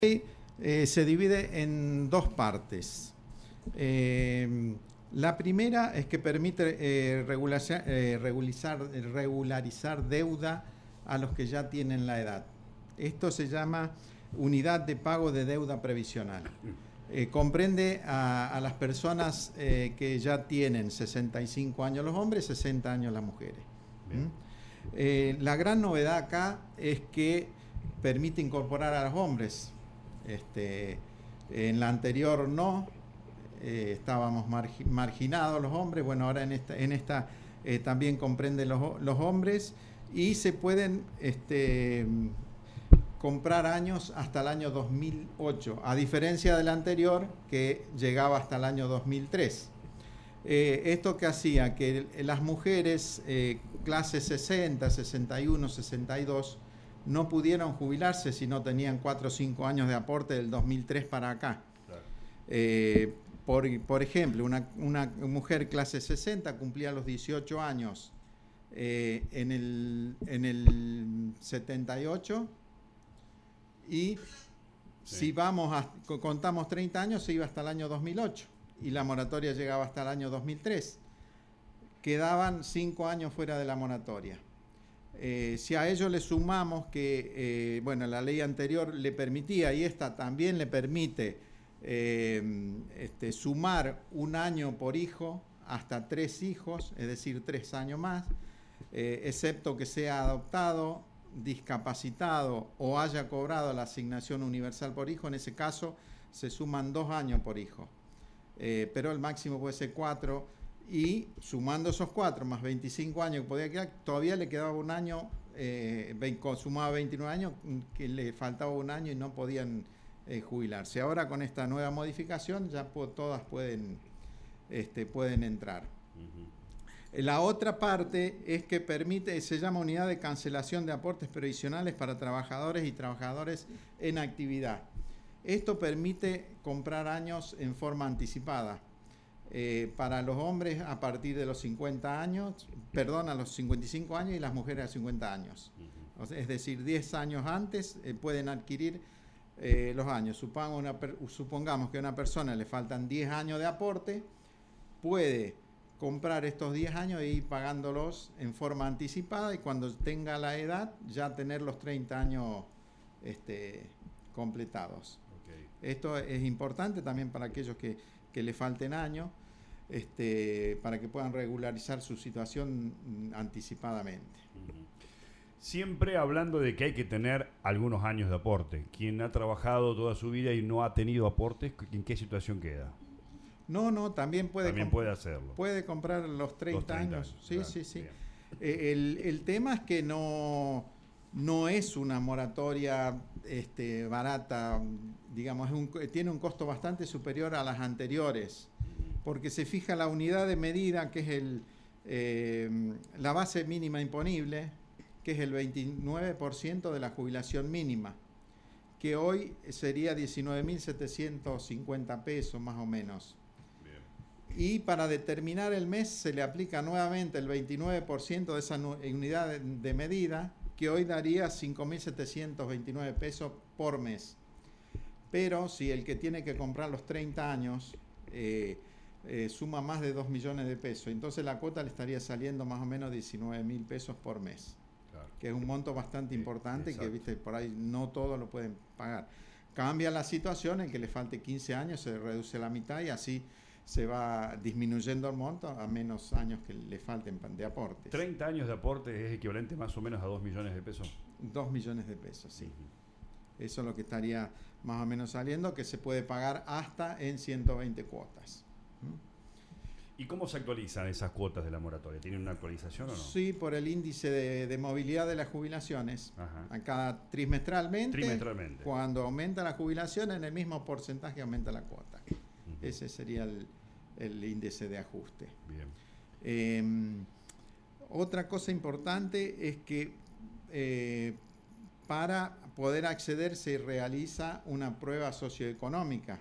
Se divide en dos partes. La primera es que permite regularizar deuda a los que ya tienen la edad. Esto se llama unidad de pago de deuda previsional. Comprende a las personas que ya tienen 65 años los hombres, 60 años las mujeres. La gran novedad acá es que permite incorporar a los hombres. En la anterior no, estábamos marginados los hombres. Bueno, ahora en esta también comprende los hombres y se pueden comprar años hasta el año 2008, a diferencia del anterior que llegaba hasta el año 2003. Esto que hacía que las mujeres clase 60, 61, 62 no pudieron jubilarse si no tenían 4 o 5 años de aporte del 2003 para acá. Claro. Por ejemplo, una mujer clase 60 cumplía los 18 años en el 78 y si contamos 30 años se iba hasta el año 2008 y la moratoria llegaba hasta el año 2003. Quedaban 5 años fuera de la moratoria. Si a ello le sumamos que la ley anterior le permitía y esta también le permite sumar un año por hijo hasta 3 hijos, es decir, 3 años más, excepto que sea adoptado, discapacitado o haya cobrado la asignación universal por hijo. En ese caso se suman 2 años por hijo, pero el máximo puede ser 4. Y sumando esos 4 más 25 años que podía quedar, todavía le quedaba un año, sumaba 29 años, que le faltaba un año y no podían jubilarse. Ahora con esta nueva modificación ya todas pueden entrar. La otra parte es que se llama unidad de cancelación de aportes previsionales para trabajadores y trabajadores en actividad. Esto permite comprar años en forma anticipada. Para los hombres a partir de los 50 años, a los 55 años y las mujeres a los 50 años. O sea, es decir, 10 años antes pueden adquirir los años. Supongamos que a una persona le faltan 10 años de aporte, puede comprar estos 10 años e ir pagándolos en forma anticipada y cuando tenga la edad ya tener los 30 años completados. Okay. Esto es importante también para aquellos que le falten años, para que puedan regularizar su situación anticipadamente. Siempre hablando de que hay que tener algunos años de aporte. Quien ha trabajado toda su vida y no ha tenido aportes, ¿en qué situación queda? No, también puede hacerlo. Puede comprar los 30 años. Sí, claro, sí. El tema es que no es una moratoria barata, digamos, tiene un costo bastante superior a las anteriores, porque se fija la unidad de medida, que es la base mínima imponible, que es el 29% de la jubilación mínima, que hoy sería 19.750 pesos más o menos. Y para determinar el mes se le aplica nuevamente el 29% de esa unidad de medida, que hoy daría 5.729 pesos por mes. Pero si el que tiene que comprar los 30 años suma más de 2 millones de pesos, entonces la cuota le estaría saliendo más o menos 19.000 pesos por mes. Claro. Que es un monto bastante importante. Exacto. Que por ahí no todos lo pueden pagar. Cambia la situación, el que le falte 15 años se reduce a la mitad y así se va disminuyendo el monto a menos años que le falten de aportes. 30 años de aporte es equivalente más o menos a 2 millones de pesos. 2 millones de pesos, sí. Eso es lo que estaría más o menos saliendo, que se puede pagar hasta en 120 cuotas. ¿Y cómo se actualizan esas cuotas de la moratoria? ¿Tienen una actualización o no? Sí, por el índice de movilidad de las jubilaciones. Acá trimestralmente. Cuando aumenta la jubilación, en el mismo porcentaje aumenta la cuota. Ese sería el índice de ajuste. Bien. Otra cosa importante es que para poder acceder se realiza una prueba socioeconómica.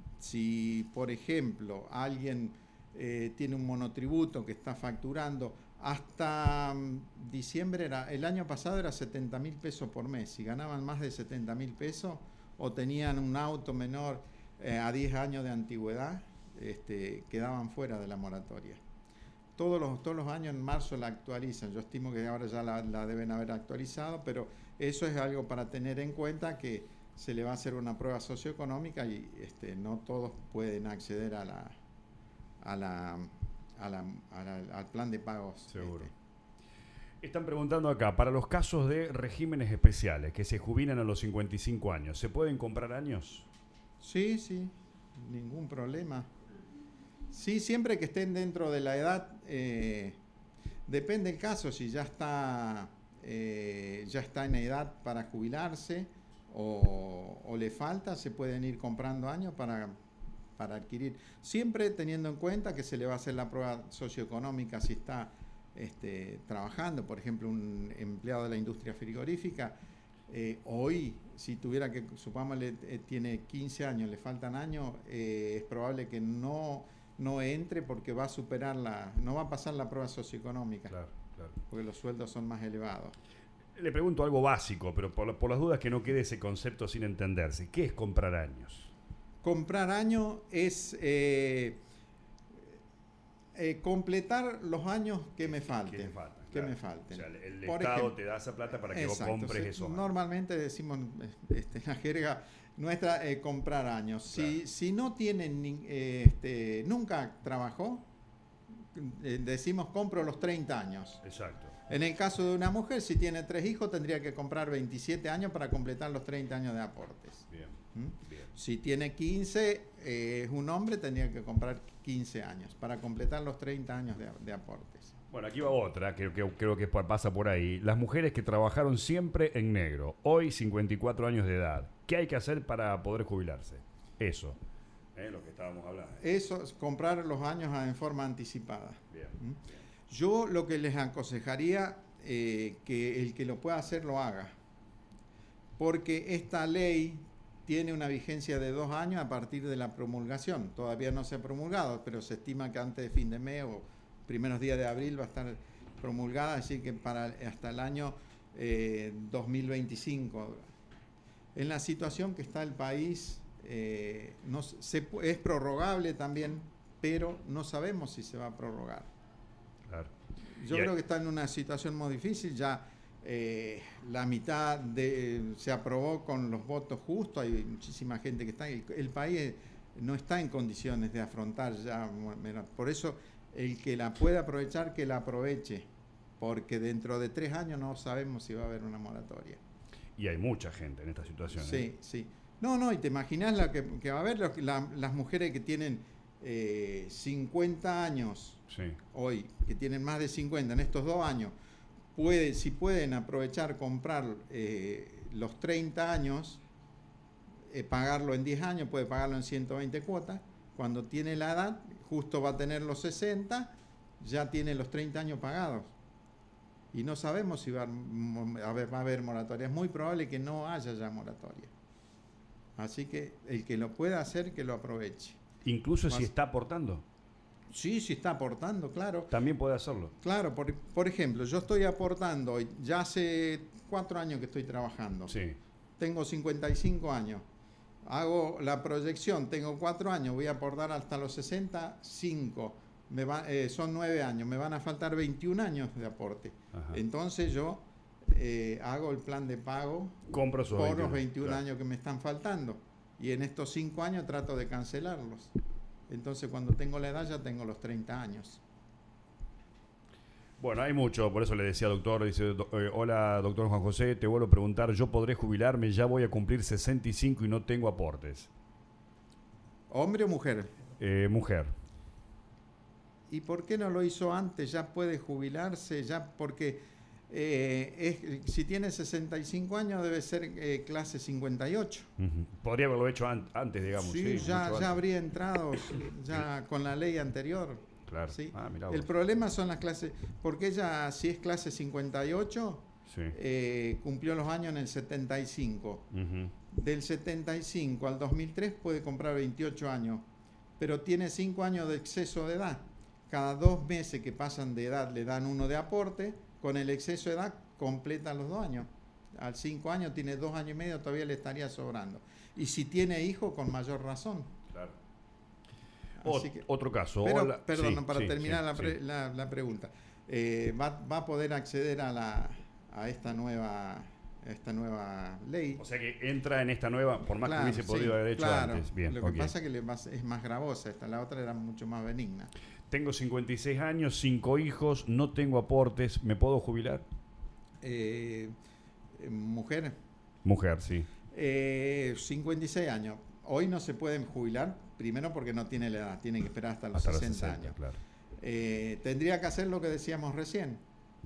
Si, por ejemplo, alguien tiene un monotributo que está facturando Hasta diciembre, el año pasado era 70.000 pesos por mes. Si ganaban más de 70.000 pesos o tenían un auto menor a 10 años de antigüedad, quedaban fuera de la moratoria. Todos los años en marzo la actualizan. Yo estimo que ahora ya la deben haber actualizado, pero eso es algo para tener en cuenta, que se le va a hacer una prueba socioeconómica y no todos pueden acceder al plan de pagos. Seguro. Están preguntando acá, para los casos de regímenes especiales que se jubilan a los 55 años, ¿se pueden comprar años? Sí, ningún problema. Sí, siempre que estén dentro de la edad, depende del caso, si ya está en edad para jubilarse o le falta, se pueden ir comprando años para adquirir, siempre teniendo en cuenta que se le va a hacer la prueba socioeconómica si está trabajando. Por ejemplo, un empleado de la industria frigorífica, hoy, si tuviera que, supongámosle, tiene 15 años, le faltan años, es probable que no entre, porque va a superar no va a pasar la prueba socioeconómica. Claro. Porque los sueldos son más elevados. Le pregunto algo básico, pero por las dudas que no quede ese concepto sin entenderse. ¿Qué es comprar años? Comprar años es completar los años que me falten. Me falten. O sea, el Por Estado ejemplo, te da esa plata para que exacto, vos compres esos años. Normalmente decimos en la jerga nuestra, comprar años. Claro. Si no tienen nunca trabajó, decimos compro los 30 años. Exacto. En el caso de una mujer, si tiene 3 hijos, tendría que comprar 27 años para completar los 30 años de aportes. Bien. Si tiene 15, es un hombre, tendría que comprar 15 años para completar los 30 años de aportes. Bueno, aquí va otra, que creo que pasa por ahí. Las mujeres que trabajaron siempre en negro, hoy 54 años de edad, ¿qué hay que hacer para poder jubilarse? Eso, lo que estábamos hablando. Eso es comprar los años en forma anticipada. Bien. Yo lo que les aconsejaría, que el que lo pueda hacer lo haga, porque esta ley tiene una vigencia de 2 años a partir de la promulgación. Todavía no se ha promulgado, pero se estima que antes de fin de mes o primeros días de abril va a estar promulgada, así que hasta el año 2025. En la situación que está el país, es prorrogable también, pero no sabemos si se va a prorrogar. Claro. Yo creo que está en una situación muy difícil. Ya la mitad se aprobó con los votos justos. Hay muchísima gente que está. El país no está en condiciones de afrontar ya. Por eso, el que la pueda aprovechar, que la aproveche. Porque dentro de 3 años no sabemos si va a haber una moratoria. Y hay mucha gente en esta situación. Sí. No, y te imaginas la que va a haber las mujeres que tienen 50 años. Sí. Hoy, que tienen más de 50 en estos 2 años, si pueden aprovechar, comprar los 30 años, pagarlo en 10 años, puede pagarlo en 120 cuotas. Cuando tiene la edad, justo va a tener los 60, ya tiene los 30 años pagados. Y no sabemos si va a haber moratoria. Es muy probable que no haya ya moratoria. Así que el que lo pueda hacer, que lo aproveche. Incluso si está aportando. Sí, está aportando, claro. También puede hacerlo. Claro, por ejemplo, yo estoy aportando, ya hace 4 años que estoy trabajando. Sí. Tengo 55 años. Hago la proyección, tengo 4 años, voy a aportar hasta los 65. Son 9 años, me van a faltar 21 años de aporte. Ajá. Entonces yo hago el plan de pago por los 21 años que me están faltando. Y en estos 5 años trato de cancelarlos. Entonces, cuando tengo la edad, ya tengo los 30 años. Bueno, hay mucho, por eso le decía, doctor, dice, hola, doctor Juan José, te vuelvo a preguntar, ¿yo podré jubilarme? Ya voy a cumplir 65 y no tengo aportes. ¿Hombre o mujer? Mujer. ¿Y por qué no lo hizo antes? Ya puede jubilarse, porque si tiene 65 años debe ser clase 58. Uh-huh. Podría haberlo hecho antes, digamos. Sí, ya habría entrado con la ley anterior. Claro. ¿Sí? Mirá el vos. problema son las clases, porque ella, si es clase 58, sí, cumplió los años en el 75. Uh-huh. Del 75 al 2003 puede comprar 28 años, pero tiene 5 años de exceso de edad. cada 2 meses que pasan de edad le dan uno de aporte, con el exceso de edad completan los 2 años. Al 5 años tiene 2 años y medio, todavía le estaría sobrando. Y si tiene hijos, con mayor razón. Claro. Otro caso. Pero, perdón, para terminar la pregunta. Va a poder acceder a esta nueva ley. O sea que entra en esta nueva, por más que hubiese podido haber hecho antes. Bien, lo que pasa es que es más gravosa, la otra era mucho más benigna. Tengo 56 años, 5 hijos, no tengo aportes, ¿me puedo jubilar? ¿Mujer? Mujer, sí. 56 años. Hoy no se pueden jubilar, primero porque no tiene la edad, tienen que esperar hasta los 60 años. Claro. Tendría que hacer lo que decíamos recién.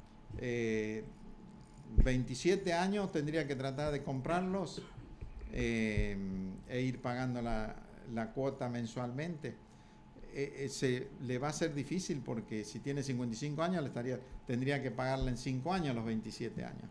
27 años tendría que tratar de comprarlos e ir pagando la cuota mensualmente. Le va a ser difícil porque si tiene 55 años tendría que pagarle en 5 años los 27 años.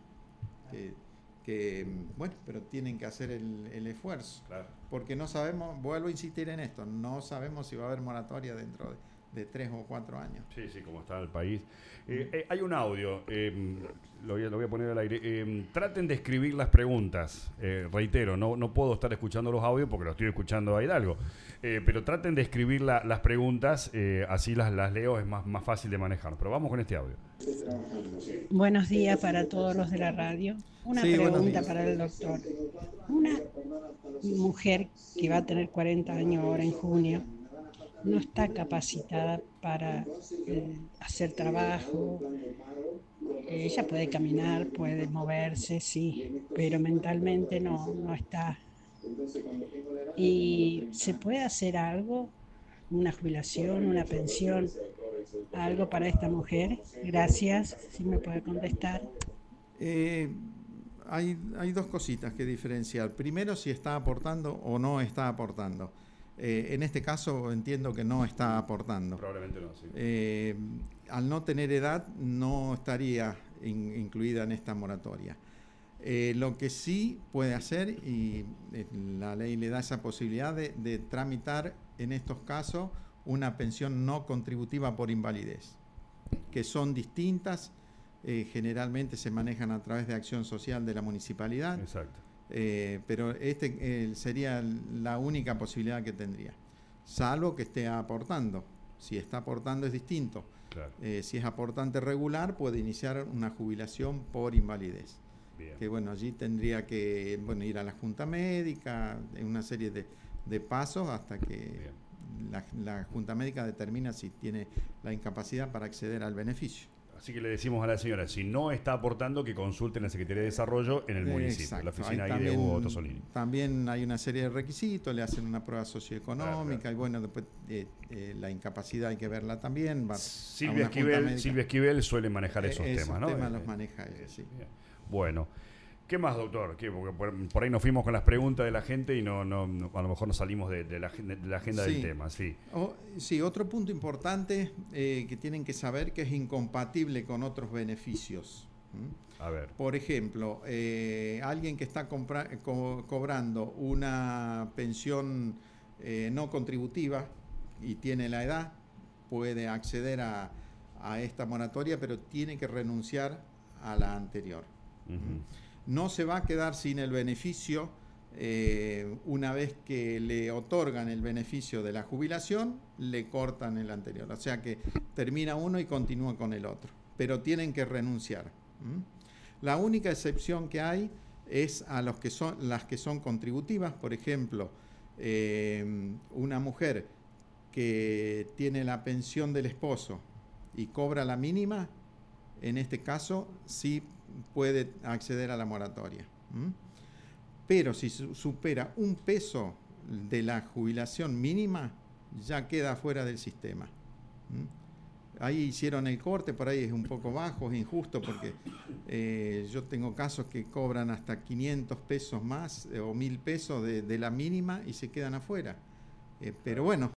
Bueno, pero tienen que hacer el esfuerzo. Claro. Porque no sabemos, vuelvo a insistir en esto, no sabemos si va a haber moratoria dentro de 3 o 4 años. Sí, como está el país. Hay un audio, lo voy a poner al aire. Traten de escribir las preguntas. Reitero, no puedo estar escuchando los audios porque lo estoy escuchando a Hidalgo. Pero traten de escribir las preguntas, así las leo, es más fácil de manejar. Pero vamos con este audio. Buenos días para todos los de la radio. Una pregunta para el doctor. Una mujer que va a tener 40 años ahora en junio, no está capacitada para hacer trabajo. Ella puede caminar, puede moverse, sí, pero mentalmente no está. ¿Y se puede hacer algo? ¿Una jubilación, una pensión? ¿Algo para esta mujer? Gracias, si me puede contestar. Hay 2 cositas que diferenciar. Primero, si está aportando o no está aportando. En este caso entiendo que no está aportando. Probablemente no, sí. Al no tener edad no estaría incluida en esta moratoria. Lo que sí puede hacer, y la ley le da esa posibilidad de tramitar en estos casos una pensión no contributiva por invalidez, que son distintas, generalmente se manejan a través de acción social de la municipalidad. Exacto. Pero sería la única posibilidad que tendría, salvo que esté aportando. Si está aportando es distinto. Claro. Si es aportante regular, puede iniciar una jubilación por invalidez. Bien. Que bueno, allí tendría que ir a la junta médica, en una serie de pasos hasta que la junta médica determina si tiene la incapacidad para acceder al beneficio. Así que le decimos a la señora, si no está aportando, que consulte en la Secretaría de Desarrollo en el municipio, exacto. La oficina ahí de Hugo Tosolini. También hay una serie de requisitos, le hacen una prueba socioeconómica, claro. Y bueno, después la incapacidad hay que verla también. Silvia Esquivel suele manejar esos temas, ¿no? Temas los maneja ella, sí. Bueno, ¿qué más, doctor? Porque por ahí nos fuimos con las preguntas de la gente y a lo mejor nos salimos de la agenda del tema. Sí, otro punto importante que tienen que saber que es incompatible con otros beneficios. A ver. Por ejemplo, alguien que está cobrando una pensión no contributiva y tiene la edad, puede acceder a esta moratoria, pero tiene que renunciar a la anterior. Uh-huh. No se va a quedar sin el beneficio una vez que le otorgan el beneficio de la jubilación, le cortan el anterior. O sea que termina uno y continúa con el otro, pero tienen que renunciar. La única excepción que hay es a las que son contributivas. Por ejemplo, una mujer que tiene la pensión del esposo y cobra la mínima, en este caso sí puede acceder a la moratoria. Pero si supera un peso de la jubilación mínima, ya queda fuera del sistema. Ahí hicieron el corte, por ahí es un poco bajo, es injusto, porque yo tengo casos que cobran hasta 500 pesos más o 1.000 pesos de la mínima y se quedan afuera. Pero bueno,